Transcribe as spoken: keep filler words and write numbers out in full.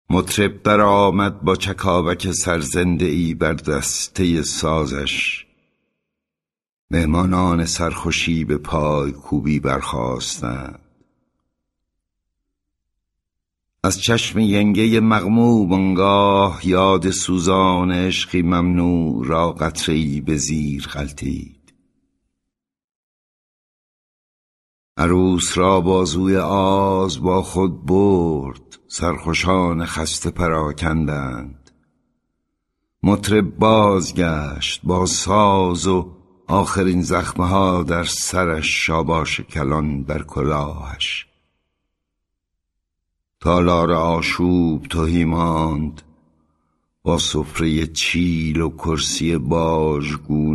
مطرب در آمد با چکاوک سرزنده ای بر دسته سازش. مهمانان سرخوشی به پای کوبی برخاستند. از چشم ینگه مغموم آنگاه یاد سوزان عشقی ممنوع را قطره‌ای به زیر غلتید. عروس را بازوی آز با خود برد، سرخوشان خسته پراکندند. مطرب بازگشت با ساز و آخرین زخمه ها در سرش، شاباش کلان بر کلاهش. تالار آشوب تهی ماند با سفره چیل و کرسی باژگونه